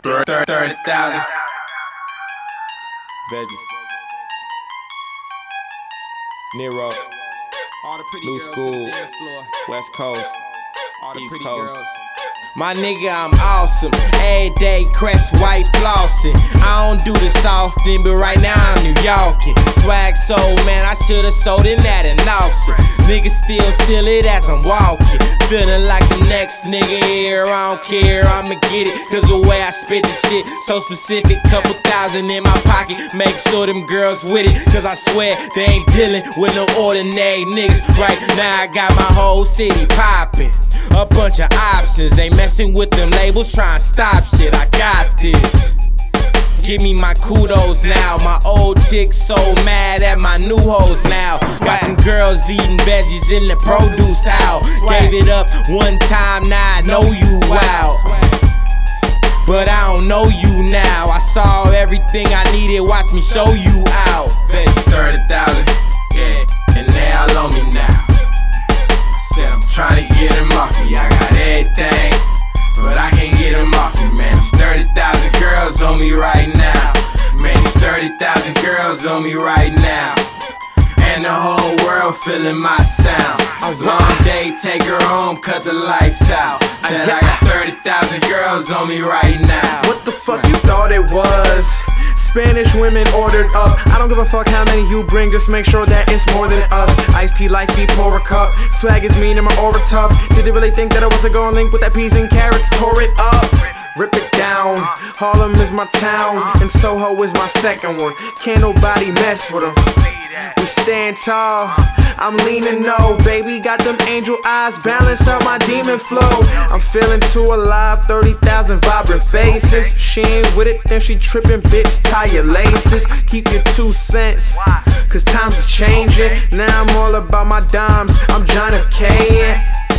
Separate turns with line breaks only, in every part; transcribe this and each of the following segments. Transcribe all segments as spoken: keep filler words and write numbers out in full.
thirty thousand.
Veggies. Nero.
All the pretty
New
girls
school.
to the dance floor.
West Coast.
All the
East
pretty
Coast.
girls.
My nigga, I'm awesome. Every day, crest white flossing. I don't do this often, but right now I'm New Yorkin'. Swag sold, man, I should've sold in at an auction. Niggas still steal it as I'm walking. Feeling like the next nigga here, I don't care, I'ma get it. Cause the way I spit the shit, so specific. Couple thousand in my pocket, make sure them girls with it. Cause I swear, they ain't dealing with no ordinary niggas. Right now, I got my whole city poppin'. A bunch of options, ain't messing with them labels, trying to stop shit, I got this. Give me my kudos now, my old chick so mad at my new hoes now. Got them girls eating veggies in the produce aisle. Gave it up one time, now I know you wow. But I don't know you now, I saw everything I needed, watch me show you out.
thirty thousand, yeah, and they all on me now. Said I'm trying to get him off me, I got everything, but I can't get him off me, man. It's thirty thousand girls on me right now. Man, it's thirty thousand girls on me right now. And the whole world feeling my sound. Long day, take her home, cut the lights out. Said I got thirty thousand girls on me right now.
What the fuck you thought it was? Spanish women ordered up. I don't give a fuck how many you bring, just make sure that it's more than us. Iced tea, life be pour a cup. Swag is mean and my aura tough. Did they really think that I wasn't gonna link with that peas and carrots? Tore it up, rip it down. Harlem is my town, and Soho is my second one. Can't nobody mess with them. We stand tall, I'm leaning no, baby. Got them angel eyes, balance out my demon flow. I'm feeling too alive, thirty thousand vibrant faces. If she ain't with it, then she tripping, bitch, tie your laces. Keep your two cents, cause times is changing. Now I'm all about my dimes, I'm John F K.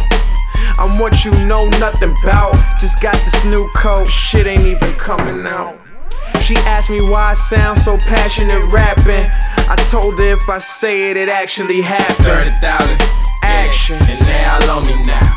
I'm what you know nothing about. Just got this new coat, shit ain't even coming out. She asked me why I sound so passionate rapping. I told her if I say it, it actually happened.
thirty thousand,
action,
yeah, and they all on me now.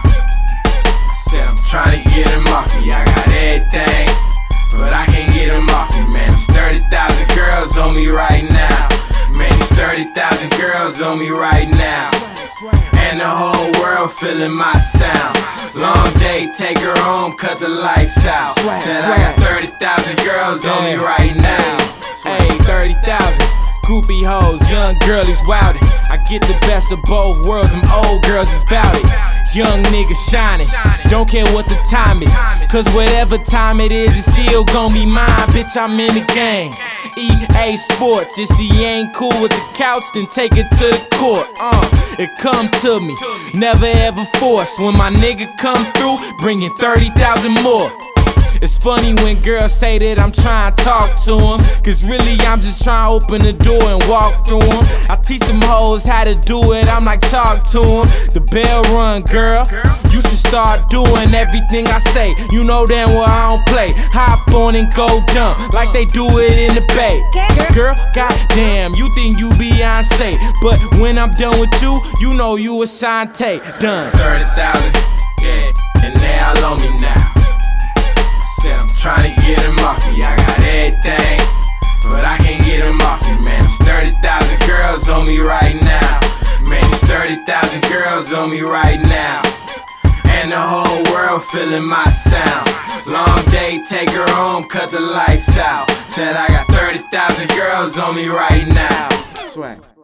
Said I'm trying to get him off me, I got everything, but I can't get him off me, man. It's thirty thousand girls on me right now. Man, it's thirty thousand girls on me right now. And the whole world feeling my sound. Long day, take her home, cut the lights out. Said I got thirty thousand girls on me right now.
Hey, thirty thousand. Groupie hoes, young girlies wildin'. I get the best of both worlds, them old girls is bout it. Young niggas shining, don't care what the time is. Cause whatever time it is, it's still gon' be mine. Bitch, I'm in the game. E A Sports, if she ain't cool with the couch, then take it to the court. Uh, it come to me, never ever force. When my nigga come through, bringing thirty thousand more. It's funny when girls say that I'm trying to talk to them, cause really I'm just trying to open the door and walk through them. I teach them hoes how to do it, I'm like talk to them. The bell run, girl, you should start doing everything I say. You know damn well I don't play. Hop on and go dumb, like they do it in the Bay. Girl, goddamn, you think you Beyonce, but when I'm done with you, you know you Ashanti. Done.
thirty thousand, yeah, and they all on me now. Said I'm trying to get him off me, I got everything, but I can't get him off me, man. It's thirty thousand girls on me right now. Man, it's thirty thousand girls on me right now. And the whole world feeling my sound. Long day, take her home, cut the lights out. Said I got thirty thousand girls on me right now.
Swag.